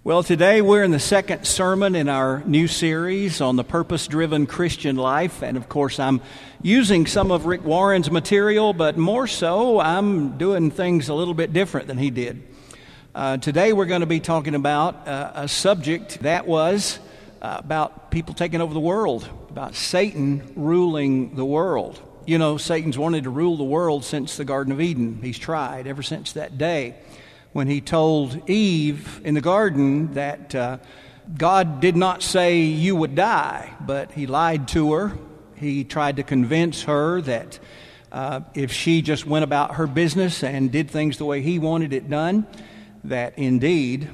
Well, today we're in the second sermon in our new series on the purpose-driven Christian life. And of course, I'm using some of Rick Warren's material, but more so, I'm doing things a little bit different than he did. Today we're going to be talking about a subject that was about people taking over the world, about Satan ruling the world. You know, Satan's wanted to rule the world since the Garden of Eden. He's tried ever since that day when he told Eve in the garden that God did not say you would die, but he lied to her. He tried to convince her that if she just went about her business and did things the way he wanted it done, that indeed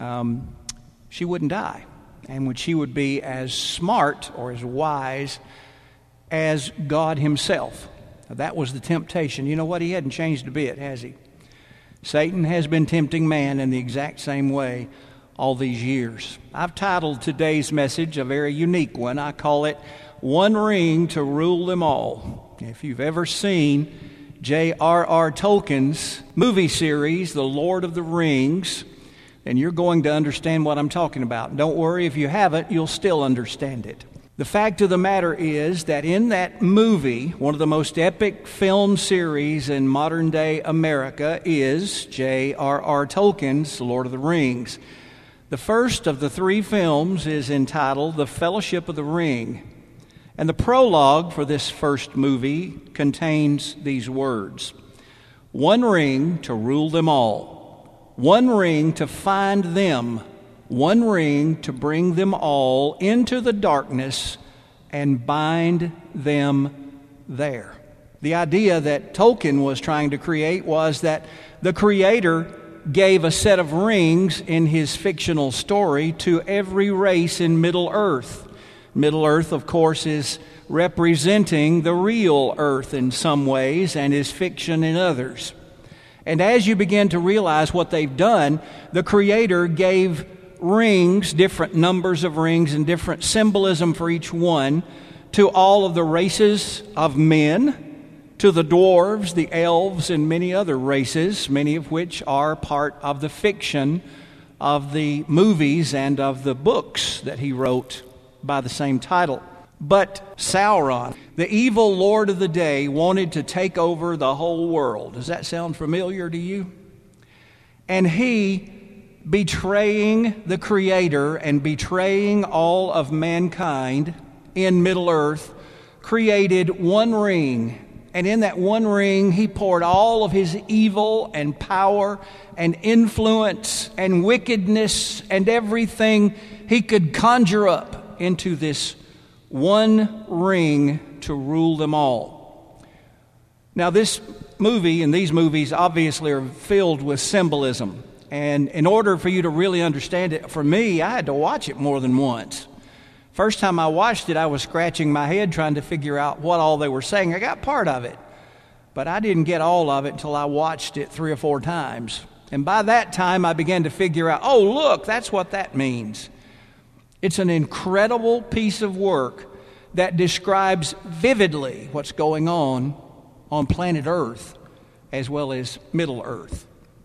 she wouldn't die, and when she would be as smart or as wise as God himself. Now, that was the temptation. You know what? He hadn't changed a bit, has he? Satan has been tempting man in the exact same way all these years. I've titled today's message a very unique one. I call it One Ring to Rule Them All. If you've ever seen J.R.R. Tolkien's movie series, The Lord of the Rings, then you're going to understand what I'm talking about. Don't worry, if you haven't, you'll still understand it. The fact of the matter is that in that movie, one of the most epic film series in modern-day America is J.R.R. Tolkien's Lord of the Rings. The first of the three films is entitled The Fellowship of the Ring, and the prologue for this first movie contains these words: "One ring to rule them all, one ring to find them, one ring to bring them all into the darkness and bind them there." The idea that Tolkien was trying to create was that the Creator gave a set of rings in his fictional story to every race in Middle-earth. Middle-earth, of course, is representing the real earth in some ways and is fiction in others. And as you begin to realize what they've done, the Creator gave rings, different numbers of rings and different symbolism for each one, to all of the races of men, to the dwarves, the elves, and many other races, many of which are part of the fiction of the movies and of the books that he wrote by the same title. But Sauron, the evil lord of the day, wanted to take over the whole world. Does that sound familiar to you? And he, betraying the Creator and betraying all of mankind in Middle-earth, created one ring. And in that one ring, he poured all of his evil and power and influence and wickedness and everything he could conjure up into this one ring to rule them all. Now, this movie and these movies obviously are filled with symbolism. And in order for you to really understand it, for me, I had to watch it more than once. First time I watched it, I was scratching my head trying to figure out what all they were saying. I got part of it, but I didn't get all of it until I watched it 3 or 4 times. And by that time, I began to figure out, oh, look, that's what that means. It's an incredible piece of work that describes vividly what's going on planet Earth as well as Middle-earth.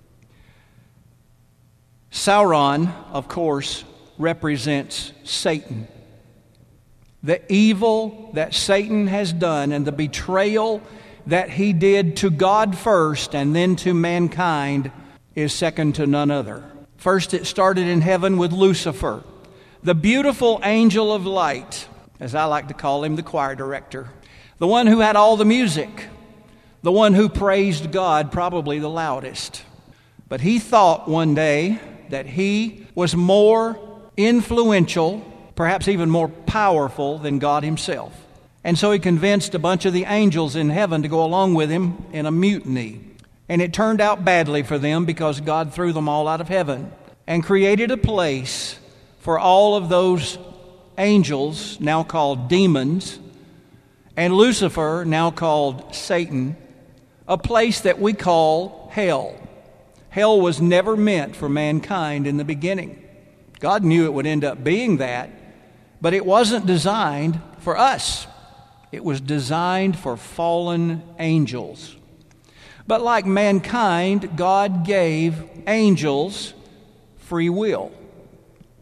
Sauron, of course, represents Satan. The evil that Satan has done and the betrayal that he did to God first and then to mankind is second to none other. First, it started in heaven with Lucifer, the beautiful angel of light, as I like to call him, the choir director, the one who had all the music, the one who praised God probably the loudest. But he thought one day that he was more influential, perhaps even more powerful than God himself. And so he convinced a bunch of the angels in heaven to go along with him in a mutiny. And it turned out badly for them because God threw them all out of heaven and created a place for all of those angels, now called demons, and Lucifer, now called Satan, a place that we call hell. Hell was never meant for mankind in the beginning. God knew it would end up being that, but it wasn't designed for us. It was designed for fallen angels. But like mankind, God gave angels free will.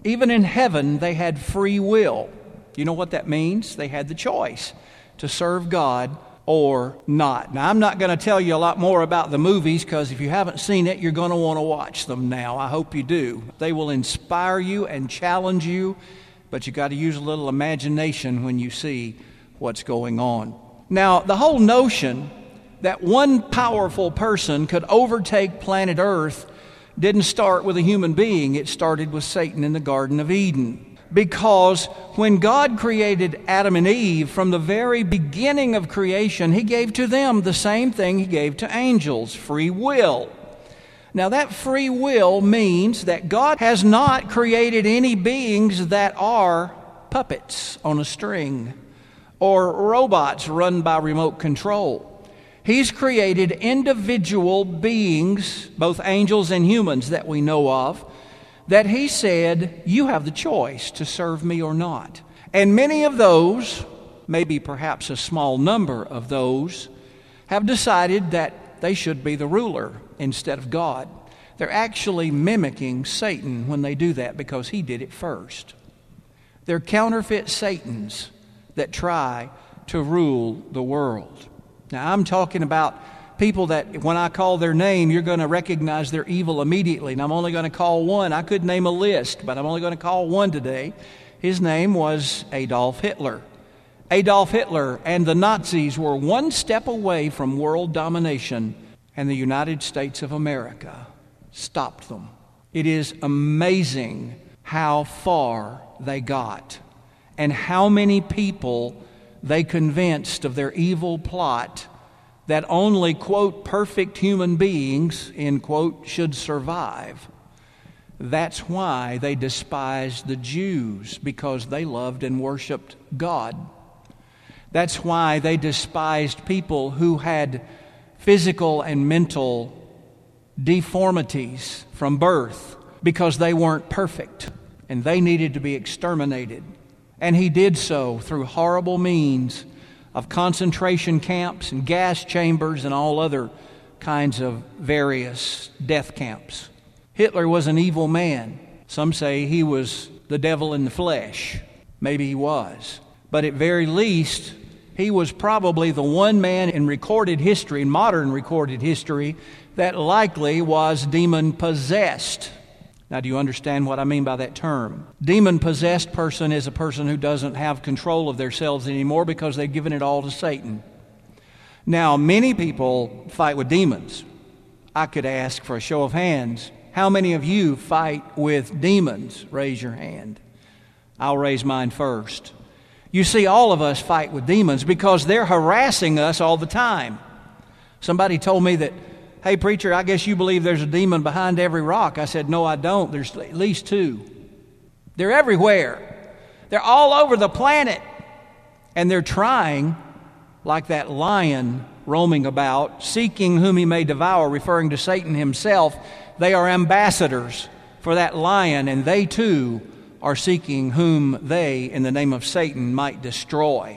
Even in heaven, they had free will. You know what that means? They had the choice to serve God or not. Now, I'm not going to tell you a lot more about the movies because if you haven't seen it, you're going to want to watch them now. I hope you do. They will inspire you and challenge you, but you got to use a little imagination when you see what's going on. Now, the whole notion that one powerful person could overtake planet Earth didn't start with a human being. It started with Satan in the Garden of Eden. Because when God created Adam and Eve, from the very beginning of creation, He gave to them the same thing He gave to angels, free will. Now that free will means that God has not created any beings that are puppets on a string or robots run by remote control. He's created individual beings, both angels and humans that we know of, that He said, you have the choice to serve me or not. And many of those, maybe perhaps a small number of those, have decided that they should be the ruler instead of God. They're actually mimicking Satan when they do that because he did it first. They're counterfeit Satans that try to rule the world. Now, I'm talking about people that when I call their name, you're going to recognize their evil immediately. And I'm only going to call one. I could name a list, but I'm only going to call one today. His name was Adolf Hitler. Adolf Hitler and the Nazis were one step away from world domination, and the United States of America stopped them. It is amazing how far they got and how many people they convinced of their evil plot that only, quote, perfect human beings, end quote, should survive. That's why they despised the Jews, because they loved and worshiped God. That's why they despised people who had physical and mental deformities from birth, because they weren't perfect and they needed to be exterminated. And He did so through horrible means of concentration camps and gas chambers and all other kinds of various death camps. Hitler was an evil man. Some say he was the devil in the flesh. Maybe he was. But at very least, he was probably the one man in recorded history, in modern recorded history, that likely was demon-possessed. Now, do you understand what I mean by that term? Demon-possessed person is a person who doesn't have control of themselves anymore because they've given it all to Satan. Now, many people fight with demons. I could ask for a show of hands. How many of you fight with demons? Raise your hand. I'll raise mine first. You see, all of us fight with demons because they're harassing us all the time. Somebody told me that, hey, preacher, I guess you believe there's a demon behind every rock. I said, no, I don't. There's at least two. They're everywhere. They're all over the planet. And they're trying, like that lion roaming about, seeking whom he may devour, referring to Satan himself. They are ambassadors for that lion, and they too are seeking whom they, in the name of Satan, might destroy.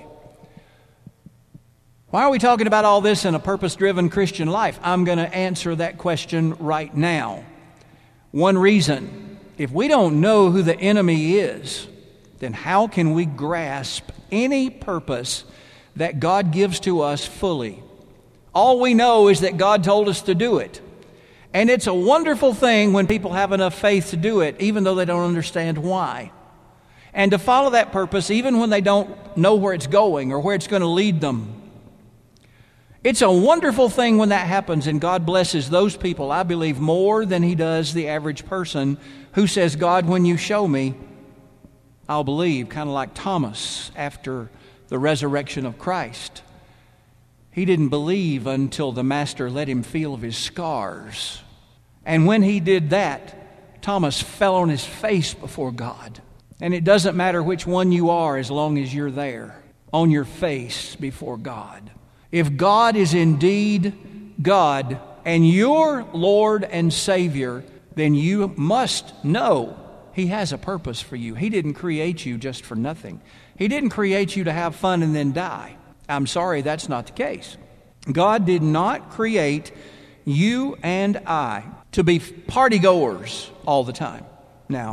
Why are we talking about all this in a purpose-driven Christian life? I'm going to answer that question right now. One reason, if we don't know who the enemy is, then how can we grasp any purpose that God gives to us fully? All we know is that God told us to do it. And it's a wonderful thing when people have enough faith to do it, even though they don't understand why. And to follow that purpose, even when they don't know where it's going or where it's going to lead them. It's a wonderful thing when that happens, and God blesses those people, I believe, more than He does the average person who says, God, when you show me, I'll believe, kind of like Thomas after the resurrection of Christ. He didn't believe until the Master let him feel of his scars. And when he did that, Thomas fell on his face before God. And it doesn't matter which one you are as long as you're there, on your face before God. If God is indeed God and your Lord and Savior, then you must know He has a purpose for you. He didn't create you just for nothing. He didn't create you to have fun and then die. I'm sorry, that's not the case. God did not create you and I to be partygoers all the time. Now,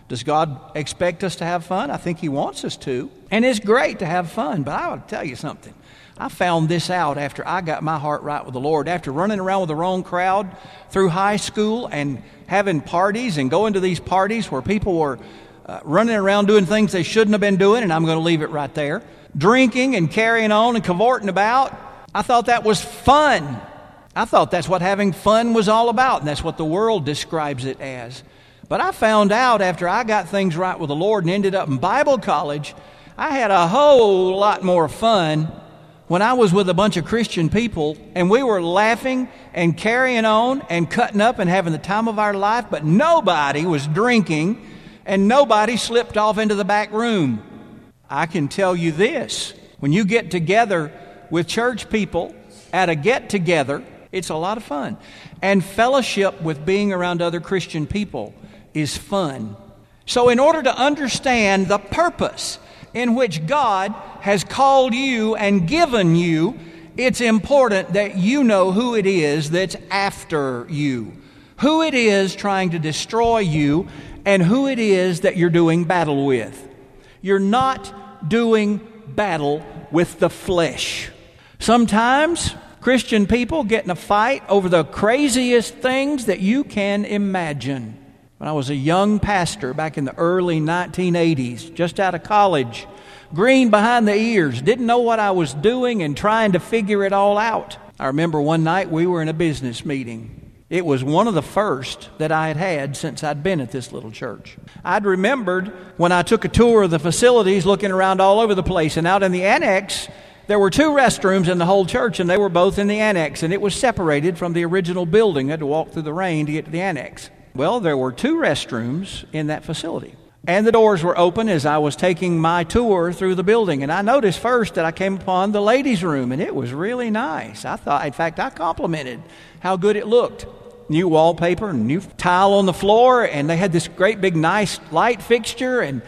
Does God expect us to have fun? I think He wants us to. And it's great to have fun, but I ought to tell you something. I found this out after I got my heart right with the Lord, after running around with the wrong crowd through high school and having parties and going to these parties where people were running around doing things they shouldn't have been doing, and I'm going to leave it right there. Drinking and carrying on and cavorting about. I thought that was fun. I thought that's what having fun was all about, and that's what the world describes it as. But I found out after I got things right with the Lord and ended up in Bible college, I had a whole lot more fun when I was with a bunch of Christian people and we were laughing and carrying on and cutting up and having the time of our life, but nobody was drinking and nobody slipped off into the back room. I can tell you this, when you get together with church people at a get-together, it's a lot of fun. And fellowship with being around other Christian people is fun. So in order to understand the purpose in which God has called you and given you, it's important that you know who it is that's after you, who it is trying to destroy you, and who it is that you're doing battle with. You're not doing battle with the flesh. Sometimes Christian people get in a fight over the craziest things that you can imagine. When I was a young pastor back in the early 1980s, just out of college, green behind the ears, didn't know what I was doing and trying to figure it all out. I remember one night we were in a business meeting. It was one of the first that I had had since I'd been at this little church. I'd remembered when I took a tour of the facilities, looking around all over the place, and out in the annex, there were 2 restrooms in the whole church, and they were both in the annex, and it was separated from the original building. I had to walk through the rain to get to the annex. Well, there were 2 restrooms in that facility. And the doors were open as I was taking my tour through the building. And I noticed first that I came upon the ladies' room, and it was really nice. I thought, in fact, I complimented how good it looked. New wallpaper, new tile on the floor, and they had this great big nice light fixture, and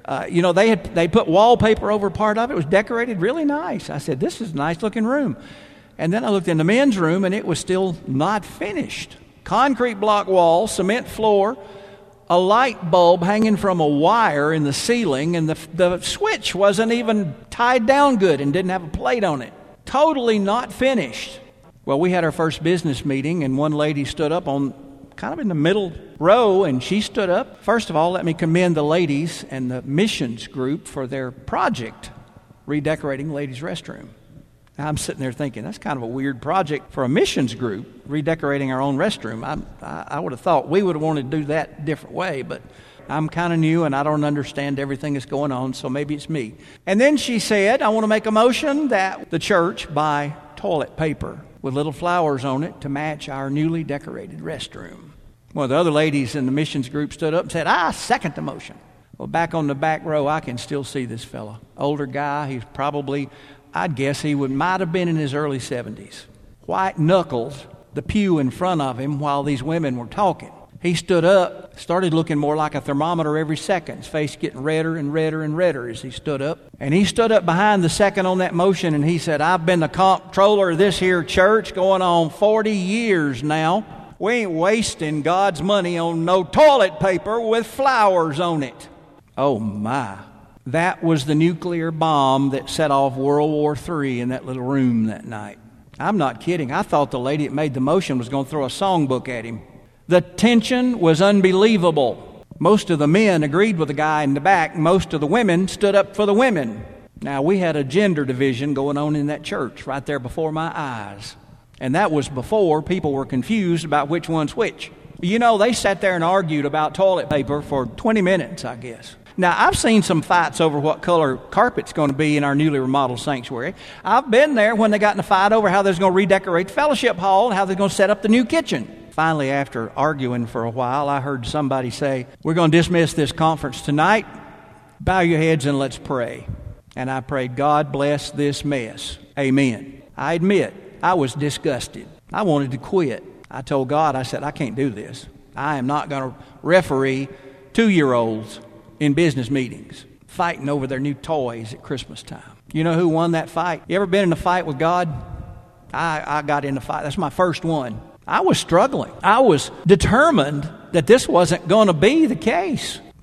they put wallpaper over part of it. It was decorated really nice. I said, this is a nice looking room. And then I looked in the men's room, and it was still not finished. Concrete block wall, cement floor, a light bulb hanging from a wire in the ceiling, and the switch wasn't even tied down good and didn't have a plate on it. Totally not finished. Well, we had our first business meeting, and one lady stood up on kind of in the middle row, and she stood up. First of all, let me commend the ladies and the missions group for their project, redecorating ladies' restroom. Now, I'm sitting there thinking, that's kind of a weird project for a missions group, redecorating our own restroom. I would have thought we would have wanted to do that a different way, but I'm kind of new and I don't understand everything that's going on, so maybe it's me. And then she said, I want to make a motion that the church buy toilet paper with little flowers on it to match our newly decorated restroom. Well, the other ladies in the missions group stood up and said, I second the motion. Well, back on the back row, I can still see this fella. Older guy, he's probably, I'd guess he might have been in his early 70s. White knuckles the pew in front of him while these women were talking. He stood up, started looking more like a thermometer every second. His face getting redder and redder and redder as he stood up. And he stood up behind the second on that motion and he said, I've been the comptroller of this here church going on 40 years now. We ain't wasting God's money on no toilet paper with flowers on it. Oh my. That was the nuclear bomb that set off World War III in that little room that night. I'm not kidding. I thought the lady that made the motion was going to throw a songbook at him. The tension was unbelievable. Most of the men agreed with the guy in the back. Most of the women stood up for the women. Now, we had a gender division going on in that church right there before my eyes. And that was before people were confused about which one's which. You know, they sat there and argued about toilet paper for 20 minutes, I guess. Now, I've seen some fights over what color carpet's going to be in our newly remodeled sanctuary. I've been there when they got in a fight over how they was going to redecorate the fellowship hall and how they're going to set up the new kitchen. Finally, after arguing for a while, I heard somebody say, we're going to dismiss this conference tonight. Bow your heads and let's pray. And I prayed, God bless this mess. Amen. I admit, I was disgusted. I wanted to quit. I told God, I said, I can't do this. I am not going to referee 2-year-olds in business meetings fighting over their new toys at Christmas time. You know who won that fight? You ever been in a fight with God? I got in a fight. That's my first one. I was struggling. I was determined that this wasn't going to be the case.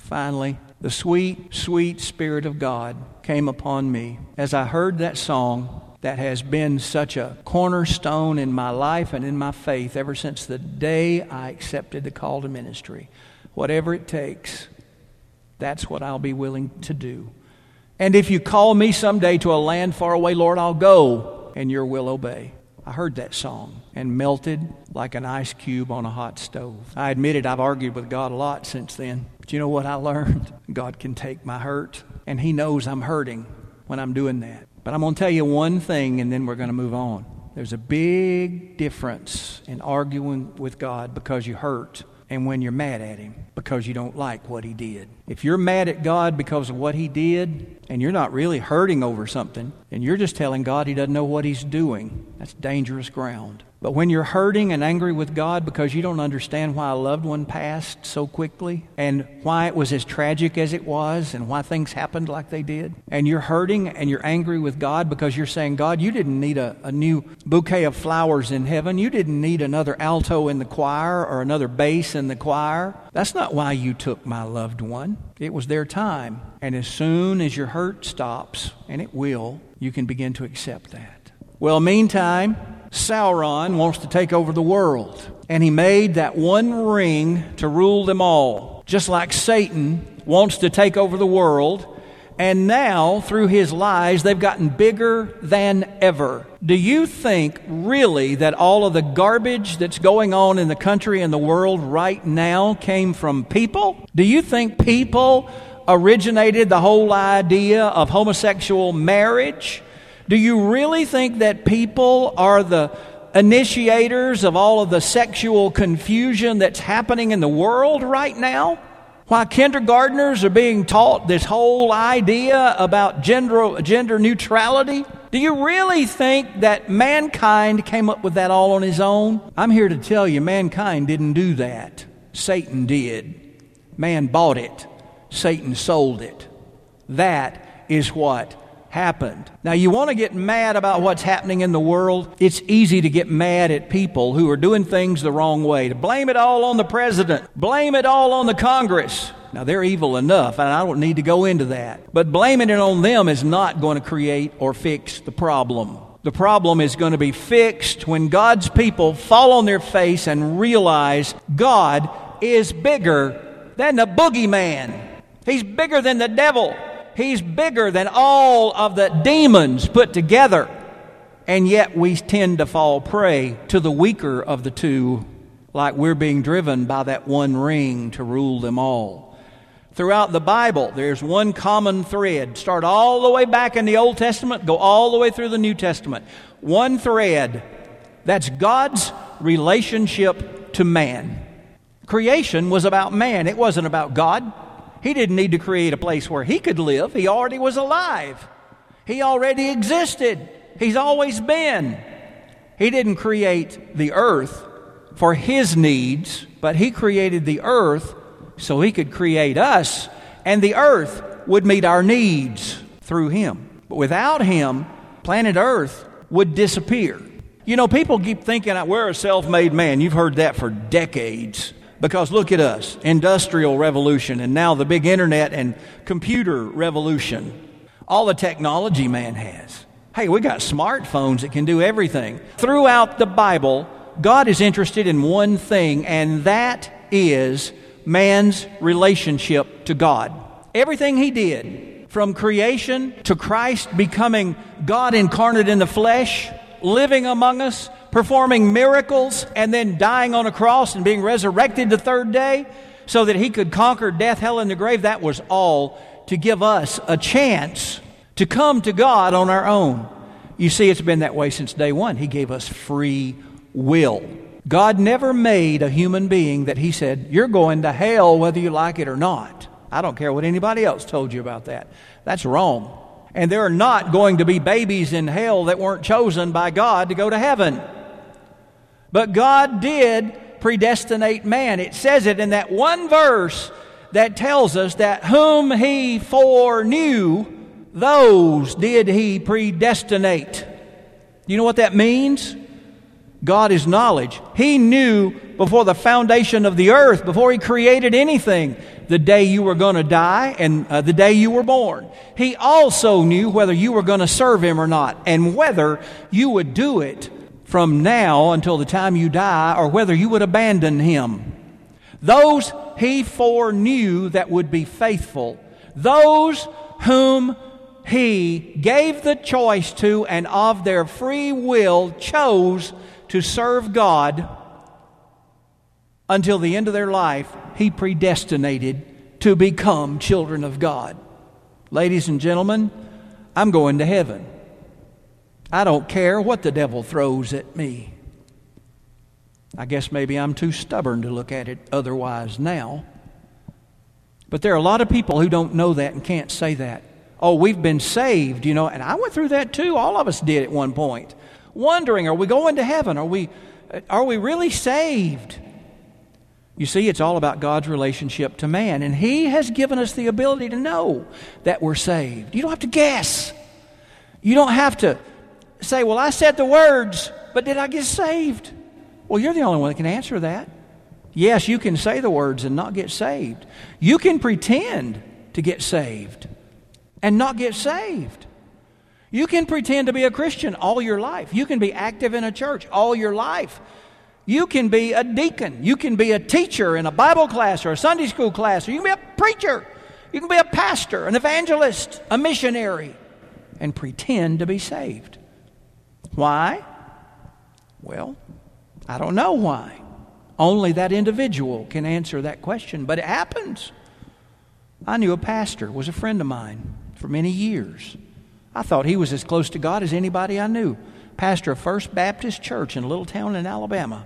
Finally, the sweet, sweet Spirit of God came upon me as I heard that song that has been such a cornerstone in my life and in my faith ever since the day I accepted the call to ministry. Whatever it takes, that's what I'll be willing to do. And if you call me someday to a land far away, Lord, I'll go, and your will obey. I heard that song and melted like an ice cube on a hot stove. I admitted I've argued with God a lot since then. But you know what I learned? God can take my hurt, and He knows I'm hurting when I'm doing that. But I'm going to tell you one thing, and then we're going to move on. There's a big difference in arguing with God because you hurt and when you're mad at Him because you don't like what He did. If you're mad at God because of what He did and you're not really hurting over something and you're just telling God He doesn't know what He's doing, that's dangerous ground. But when you're hurting and angry with God because you don't understand why a loved one passed so quickly and why it was as tragic as it was and why things happened like they did, and you're hurting and you're angry with God because you're saying, God, you didn't need a new bouquet of flowers in heaven. You didn't need another alto in the choir or another bass in the choir. That's not why you took my loved one. It was their time. And as soon as your hurt stops, and it will, you can begin to accept that. Well, meantime, Sauron wants to take over the world. And he made that one ring to rule them all. Just like Satan wants to take over the world. And now, through his lies, they've gotten bigger than ever. Do you think really that all of the garbage that's going on in the country and the world right now came from people? Do you think people originated the whole idea of homosexual marriage? Do you really think that people are the initiators of all of the sexual confusion that's happening in the world right now? Why kindergartners are being taught this whole idea about gender neutrality? Do you really think that mankind came up with that all on his own? I'm here to tell you, mankind didn't do that. Satan did. Man bought it. Satan sold it. That is what happened. Now, you want to get mad about what's happening in the world? It's easy to get mad at people who are doing things the wrong way. To blame it all on the president. Blame it all on the Congress. Now, they're evil enough, and I don't need to go into that. But blaming it on them is not going to create or fix the problem. The problem is going to be fixed when God's people fall on their face and realize God is bigger than the boogeyman. He's bigger than the devil. He's bigger than all of the demons put together. And yet we tend to fall prey to the weaker of the two, like we're being driven by that one ring to rule them all. Throughout the Bible, there's one common thread. Start all the way back in the Old Testament, go all the way through the New Testament. One thread. That's God's relationship to man. Creation was about man. It wasn't about God. He didn't need to create a place where He could live. He already was alive. He already existed. He's always been. He didn't create the earth for His needs, but He created the earth so He could create us, and the earth would meet our needs through Him. But without Him, planet Earth would disappear. You know, people keep thinking we're a self-made man. You've heard that for decades. Because look at us, industrial revolution, and now the big internet and computer revolution. All the technology man has. Hey, we got smartphones that can do everything. Throughout the Bible, God is interested in one thing, and that is man's relationship to God. Everything He did, from creation to Christ becoming God incarnate in the flesh, living among us, performing miracles, and then dying on a cross and being resurrected the third day so that He could conquer death, hell, and the grave. That was all to give us a chance to come to God on our own. You see, it's been that way since day one. He gave us free will. God never made a human being that He said, you're going to hell whether you like it or not. I don't care what anybody else told you about that. That's wrong. And there are not going to be babies in hell that weren't chosen by God to go to heaven. But God did predestinate man. It says it in that one verse that tells us that whom He foreknew, those did He predestinate. You know what that means? God is knowledge. He knew before the foundation of the earth, before He created anything, the day you were going to die and the day you were born. He also knew whether you were going to serve Him or not, and whether you would do it from now until the time you die, or whether you would abandon Him. Those He foreknew that would be faithful, those whom He gave the choice to and of their free will chose to serve God until the end of their life, He predestinated to become children of God. Ladies and gentlemen, I'm going to heaven. I don't care what the devil throws at me. I guess maybe I'm too stubborn to look at it otherwise now. But there are a lot of people who don't know that and can't say that. Oh, we've been saved, and I went through that too. All of us did at one point. Wondering, are we going to heaven? Are we really saved? You see, it's all about God's relationship to man, and He has given us the ability to know that we're saved. You don't have to guess. You don't have to say, well, I said the words, but did I get saved? Well, you're the only one that can answer that. Yes, you can say the words and not get saved. You can pretend to get saved and not get saved. You can pretend to be a Christian all your life. You can be active in a church all your life. You can be a deacon. You can be a teacher in a Bible class or a Sunday school class. Or you can be a preacher. You can be a pastor, an evangelist, a missionary, and pretend to be saved. Why? Well, I don't know why. Only that individual can answer that question, but it happens. I knew a pastor, was a friend of mine for many years. I thought he was as close to God as anybody I knew. Pastor of First Baptist Church in a little town in Alabama.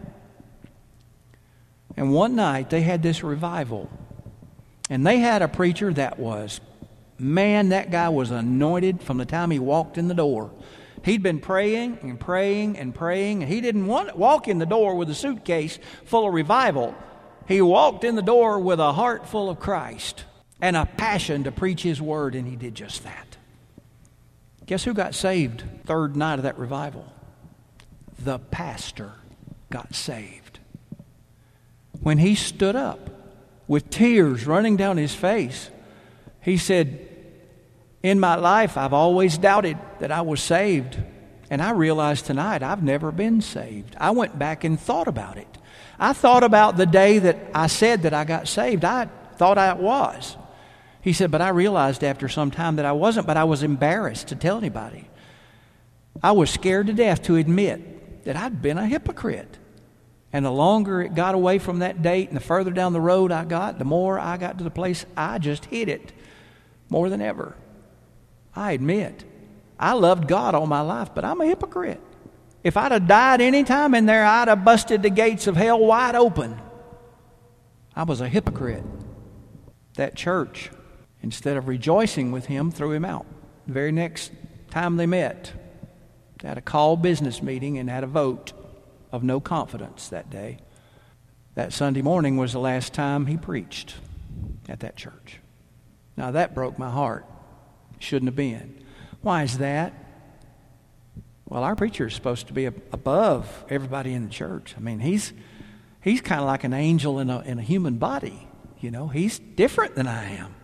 And one night they had this revival. And they had a preacher that was, man, that guy was anointed from the time he walked in the door. He'd been praying and praying and praying, and he didn't walk in the door with a suitcase full of revival. He walked in the door with a heart full of Christ and a passion to preach His word, and he did just that. Guess who got saved third night of that revival? The pastor got saved. When he stood up with tears running down his face, he said, in my life, I've always doubted that I was saved. And I realized tonight I've never been saved. I went back and thought about it. I thought about the day that I said that I got saved. I thought I was. He said, but I realized after some time that I wasn't, but I was embarrassed to tell anybody. I was scared to death to admit that I'd been a hypocrite. And the longer it got away from that date and the further down the road I got, the more I got to the place I just hid it more than ever. I admit, I loved God all my life, but I'm a hypocrite. If I'd have died any time in there, I'd have busted the gates of hell wide open. I was a hypocrite. That church, instead of rejoicing with him, threw him out. The very next time they met, they had a call business meeting and had a vote of no confidence that day. That Sunday morning was the last time he preached at that church. Now that broke my heart. Shouldn't have been. Why is that? Well, our preacher is supposed to be above everybody in the church. I mean, he's kind of like an angel in a human body. You know, he's different than I am.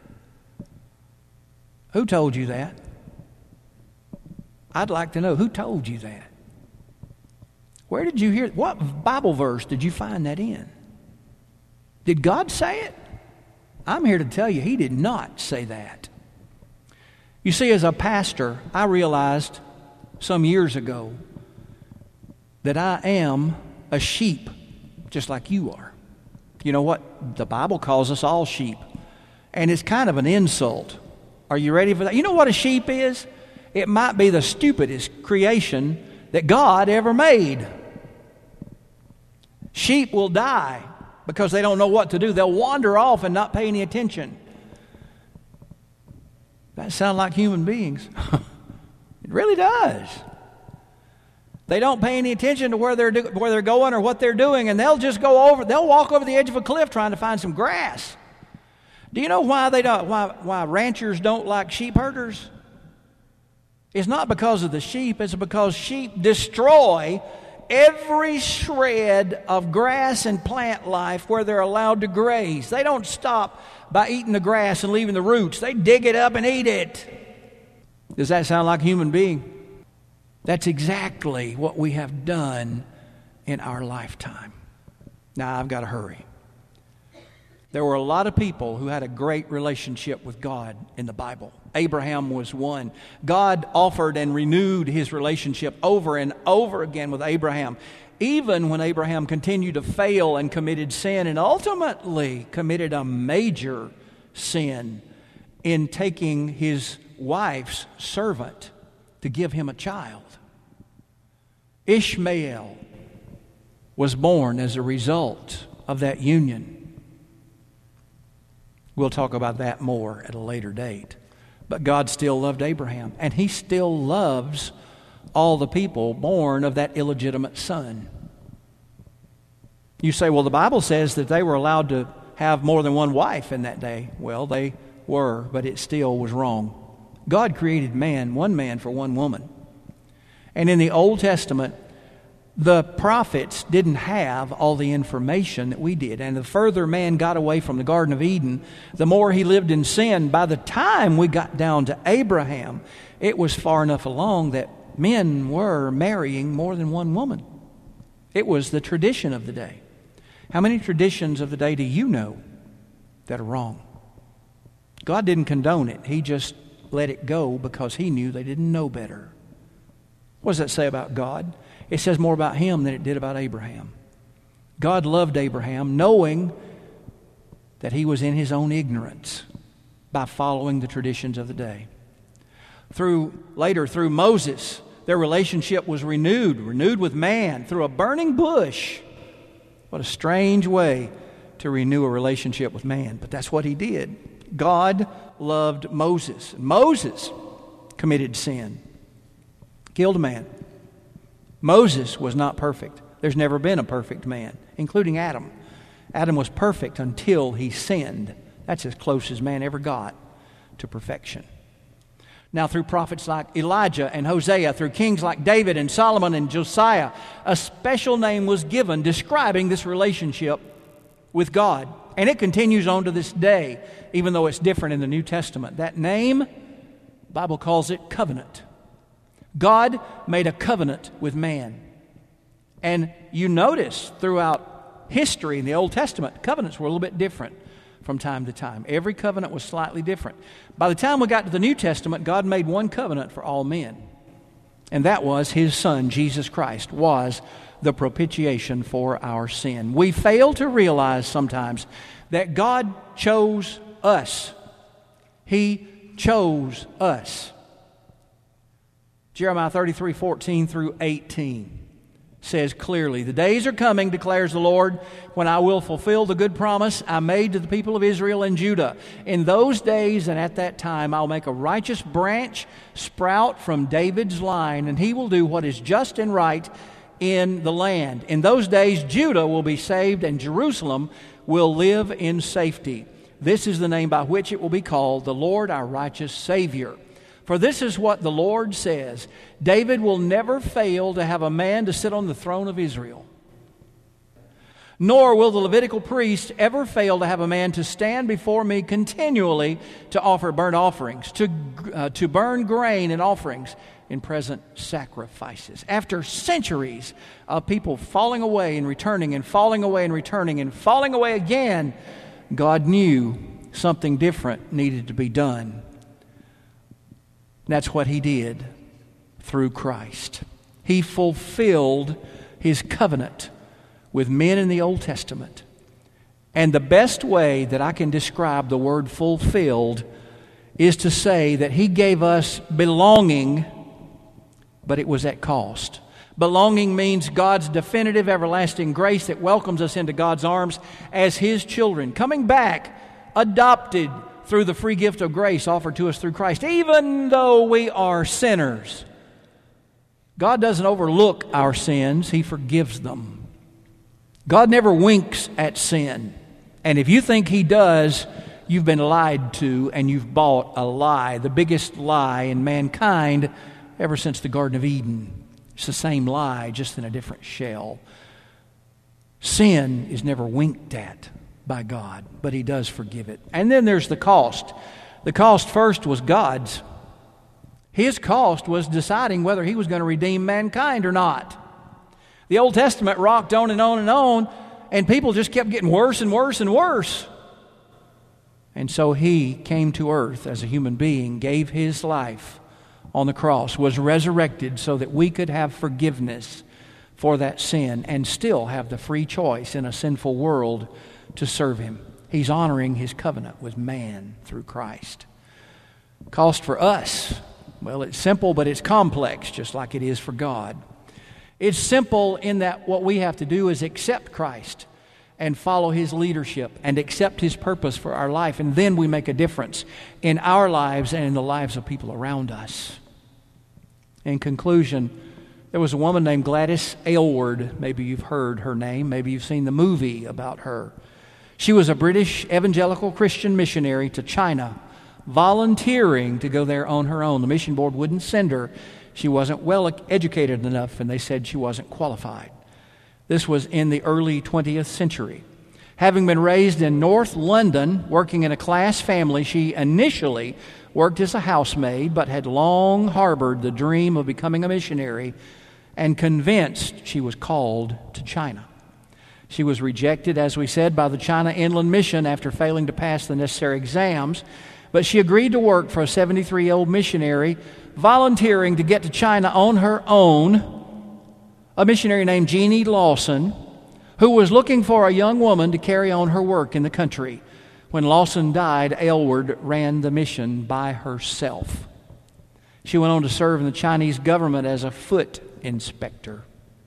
Who told you that? I'd like to know, who told you that? Where did you hear it? What Bible verse did you find that in? Did God say it? I'm here to tell you, He did not say that. You see, as a pastor, I realized some years ago that I am a sheep, just like you are. You know what? The Bible calls us all sheep. And it's kind of an insult. Are you ready for that? You know what a sheep is? It might be the stupidest creation that God ever made. Sheep will die because they don't know what to do. They'll wander off and not pay any attention. That sounds like human beings. It really does. They don't pay any attention to where they're going or what they're doing, and they'll walk over the edge of a cliff trying to find some grass. Do you know why why ranchers don't like sheep herders? It's not because of the sheep, it's because sheep destroy every shred of grass and plant life where they're allowed to graze. They don't stop by eating the grass and leaving the roots. They dig it up and eat it. Does that sound like a human being? That's exactly what we have done in our lifetime. Now, I've got to hurry. There were a lot of people who had a great relationship with God in the Bible. Abraham was one. God offered and renewed his relationship over and over again with Abraham, even when Abraham continued to fail and committed sin, and ultimately committed a major sin in taking his wife's servant to give him a child. Ishmael was born as a result of that union. We'll talk about that more at a later date. But God still loved Abraham, and he still loves all the people born of that illegitimate son. You say, well, the Bible says that they were allowed to have more than one wife in that day. Well, they were, but it still was wrong. God created one man for one woman. And in the Old Testament, the prophets didn't have all the information that we did. And the further man got away from the Garden of Eden, the more he lived in sin. By the time we got down to Abraham, it was far enough along that men were marrying more than one woman. It was the tradition of the day. How many traditions of the day do you know that are wrong? God didn't condone it. He just let it go because he knew they didn't know better. What does that say about God? It says more about him than it did about Abraham. God loved Abraham, knowing that he was in his own ignorance by following the traditions of the day. Later, through Moses, their relationship was renewed with man through a burning bush. What a strange way to renew a relationship with man, but that's what he did. God loved Moses. Moses committed sin, killed a man. Moses was not perfect. There's never been a perfect man, including Adam. Adam was perfect until he sinned. That's as close as man ever got to perfection. Now, through prophets like Elijah and Hosea, through kings like David and Solomon and Josiah, a special name was given describing this relationship with God. And it continues on to this day, even though it's different in the New Testament. That name, the Bible calls it covenant. God made a covenant with man. And you notice throughout history in the Old Testament, covenants were a little bit different from time to time. Every covenant was slightly different. By the time we got to the New Testament, God made one covenant for all men. And that was his Son, Jesus Christ, was the propitiation for our sin. We fail to realize sometimes that God chose us. He chose us. Jeremiah 33:14 through 18 says clearly, "The days are coming, declares the Lord, when I will fulfill the good promise I made to the people of Israel and Judah. In those days and at that time, I'll make a righteous branch sprout from David's line, and he will do what is just and right in the land. In those days, Judah will be saved, and Jerusalem will live in safety. This is the name by which it will be called, the Lord our righteous Savior. For this is what the Lord says, David will never fail to have a man to sit on the throne of Israel. Nor will the Levitical priest ever fail to have a man to stand before me continually to offer burnt offerings, to burn grain and offerings in present sacrifices." After centuries of people falling away and returning and falling away and returning and falling away again, God knew something different needed to be done. That's what he did through Christ. He fulfilled his covenant with men in the Old Testament. And the best way that I can describe the word fulfilled is to say that he gave us belonging, but it was at cost. Belonging means God's definitive everlasting grace that welcomes us into God's arms as his children, coming back, adopted through the free gift of grace offered to us through Christ, even though we are sinners. God doesn't overlook our sins, he forgives them. God never winks at sin. And if you think he does, you've been lied to and you've bought a lie, the biggest lie in mankind ever since the Garden of Eden. It's the same lie, just in a different shell. Sin is never winked at by God, but He does forgive it. And then there's the cost. The cost first was God's. His cost was deciding whether He was going to redeem mankind or not. The Old Testament rocked on and on and on, and people just kept getting worse and worse and worse. And so He came to earth as a human being, gave His life on the cross, was resurrected so that we could have forgiveness for that sin and still have the free choice in a sinful world to serve Him. He's honoring His covenant with man through Christ. Cost for us, well, it's simple, but it's complex, just like it is for God. It's simple in that what we have to do is accept Christ and follow His leadership and accept His purpose for our life, and then we make a difference in our lives and in the lives of people around us. In conclusion, there was a woman named Gladys Aylward. Maybe you've heard her name. Maybe you've seen the movie about her. She was a British evangelical Christian missionary to China, volunteering to go there on her own. The mission board wouldn't send her. She wasn't well educated enough, and they said she wasn't qualified. This was in the early 20th century. Having been raised in North London, working in a class family, she initially worked as a housemaid, but had long harbored the dream of becoming a missionary and convinced she was called to China. She was rejected, as we said, by the China Inland Mission after failing to pass the necessary exams, but she agreed to work for a 73-year-old missionary, volunteering to get to China on her own, a missionary named Jeannie Lawson, who was looking for a young woman to carry on her work in the country. When Lawson died, Aylward ran the mission by herself. She went on to serve in the Chinese government as a foot inspector,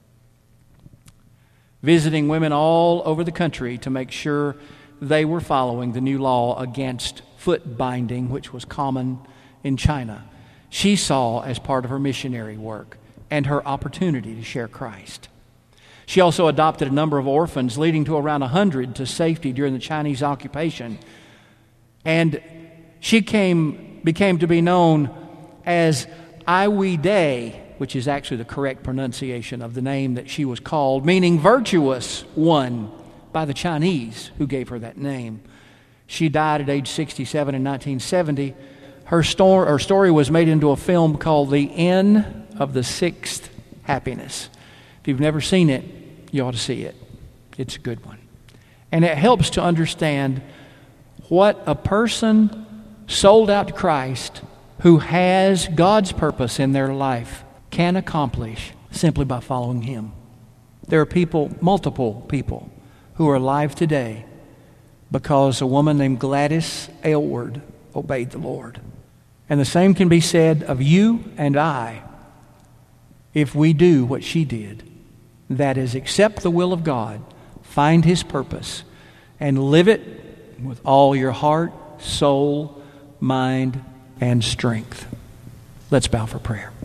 visiting women all over the country to make sure they were following the new law against foot binding, which was common in China. She saw as part of her missionary work and her opportunity to share Christ. She also adopted a number of orphans, leading to around 100 to safety during the Chinese occupation. And she became to be known as Ai Wei Day, which is actually the correct pronunciation of the name that she was called, meaning virtuous one, by the Chinese who gave her that name. She died at age 67 in 1970. Her story was made into a film called The Inn of the Sixth Happiness. If you've never seen it, you ought to see it. It's a good one. And it helps to understand what a person sold out to Christ who has God's purpose in their life can accomplish simply by following Him. There are people, multiple people, who are alive today because a woman named Gladys Aylward obeyed the Lord. And the same can be said of you and I if we do what she did. That is, accept the will of God, find His purpose, and live it with all your heart, soul, mind, and strength. Let's bow for prayer.